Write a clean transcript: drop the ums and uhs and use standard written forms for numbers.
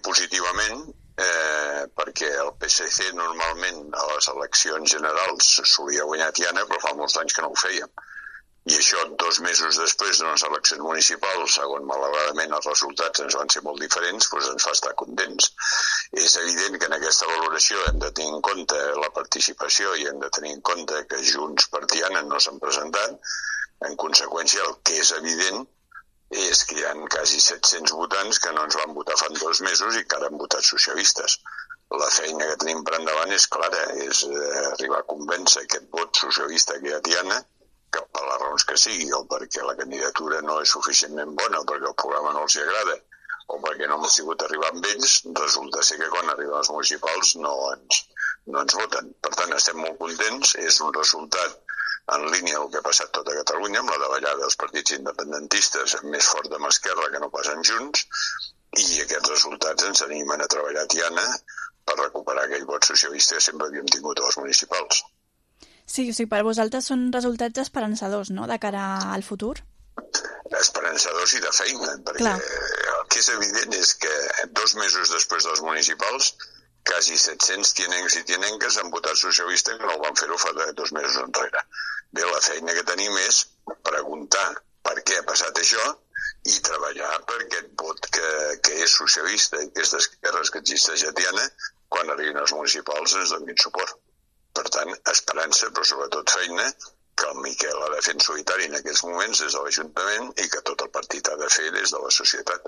positivament, perquè el PSC normalment a les eleccions generals solia guanyar Tiana, però fa molts anys que no ho fèiem. I això 2 mesos després d'unes eleccions municipals, on malauradament els resultats ens van ser molt diferents, doncs ens fa estar contents. És evident que en aquesta valoració hem de tenir en compte la participació i hem de tenir en compte que Junts per Tiana no s'han presentat. En conseqüència, el que és evident és que hi ha quasi 700 votants que no ens van votar fa 2 mesos i que ara han votat socialistes. La feina que tenim per endavant és clara, és arribar a convèncer aquest vot socialista que hi ha a Tiana, que per les raons que sigui, o perquè la candidatura no és suficientment bona, o perquè el programa no els agrada, o perquè no hem sigut arribar amb ells, resulta ser que quan arriben els municipals no ens voten. Per tant, estem molt contents, és un resultat en línia amb el que ha passat tot a Catalunya, amb la davallada dels partits independentistes més fort amb Esquerra que no passen junts, i aquests resultats ens animen a treballar a Tiana per recuperar aquell vot socialista que sempre havíem tingut a les municipals. Sí, o sigui, per vosaltres són resultats esperançadors, no?, de cara al futur? Esperançadors i de feina, perquè el que és evident és que 2 mesos després dels municipals, quasi 700 tianencs i tianenques han votat socialista que no ho van fer-ho fa 2 mesos enrere. Bé, la feina que tenim és preguntar per què ha passat això i treballar per aquest vot que és socialista i que és d'esquerres que existeix a Tiana, quan arribin els municipals ens donin suport. Per tant, esperança, però sobretot feina, que el Miquel ha de fer en solitari en aquests moments des de l'Ajuntament i que tot el partit ha de fer des de la societat.